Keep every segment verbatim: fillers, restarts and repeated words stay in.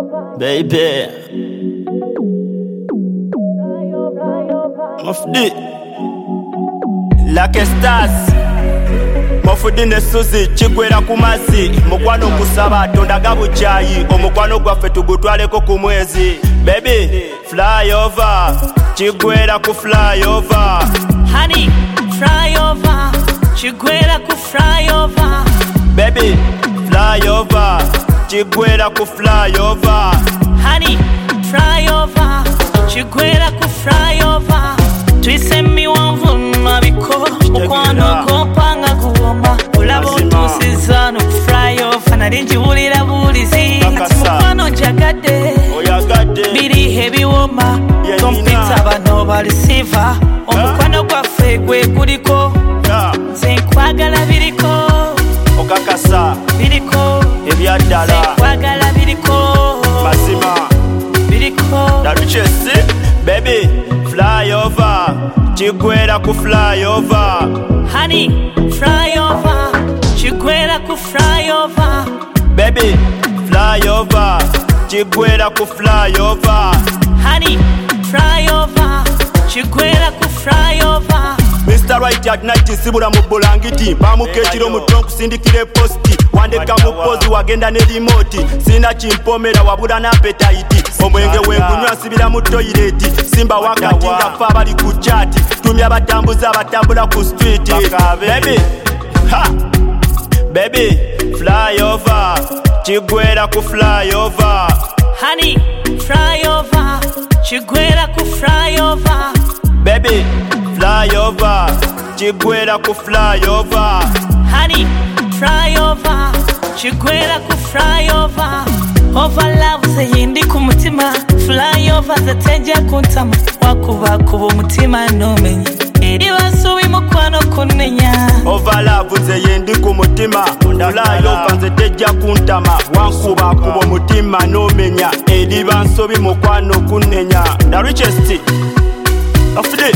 baby. Mufdi Lucky Stars Mufudi ne Suzy Chigwera ku mazzi mukwano kusaba tondaga buchayi omukwano gwaffe tugutwaleko ku mwezi baby fly over Chigwera ku fly over honey fly over Chigwera ku fly over baby fly over Chigwera ku fly over honey fly over Chigwera ku fly over twise miwanvu mabiko mukwano kompanga kuwomba olaba otuusizano ku fly over nali njiwulira bulizi mukwano njagadde biriho ebiwoma tompita bano balisiva omukwano gwaffe gwe guliko nze nkwagala biriko okakasa biriko ebyaddala nkwagala biriko mazima biriko daluchesi baby fly over Chigwera ku fly over honey fly over Chigwera ku fly over baby fly over Chigwera ku fly over honey fly over Chigwera ku fly over Mister Right at night sibula mu bulangiti bamuke ekiro mu trunk sindikire posti wandeka mu pozi wagenda ne remote sina chimpomera wabula na appetite omwenge wengunywa sibira mu toilet simba wakati nga fa bali ku chat tumya batambuza batambula ku street baby ha baby fly over Chigwera ku fly over honey fly over Chigwera ku fly over baby fly over Chigwera ku fly over honey fly over Chigwera ku fly over over love zeyindi ku mutima fly over zatenja kuntama wakuba kuba umutima nomenya eri basubi mukwano kunenya over love zeyindi ku mutima fly over zatenja kuntama wakuba kuba umutima nomenya eri basubi mukwano kunenya the richest afide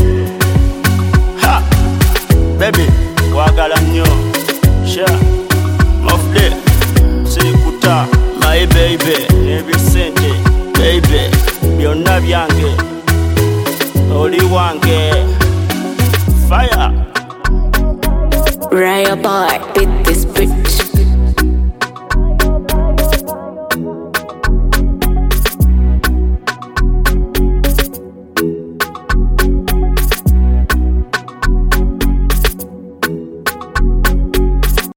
ha baby wagala nnyo sha mafde sikuta my baby ebisente baby byonna byange oli wange fire Raya boy, beat this